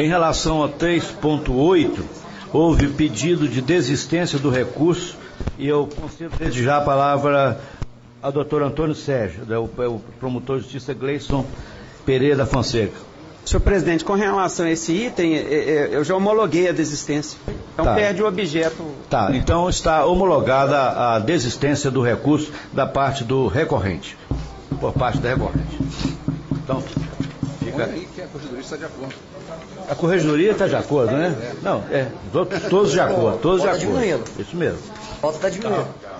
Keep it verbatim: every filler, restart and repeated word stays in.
Em relação a três ponto oito, houve pedido de desistência do recurso e eu concedo desde já a palavra ao doutor Antônio Sérgio, o, o promotor de justiça Gleison Pereira Fonseca. Senhor presidente, com relação a esse item, eu já homologuei a desistência. Então tá. Perde o objeto. Tá, então está homologada a desistência do recurso da parte do recorrente. Por parte da recorrente. Então, fica aí que a corregedoria está de acordo. A corregedoria está de acordo, né? Não, é, todos de acordo, todos de acordo. Isso mesmo. Volta está diminuindo.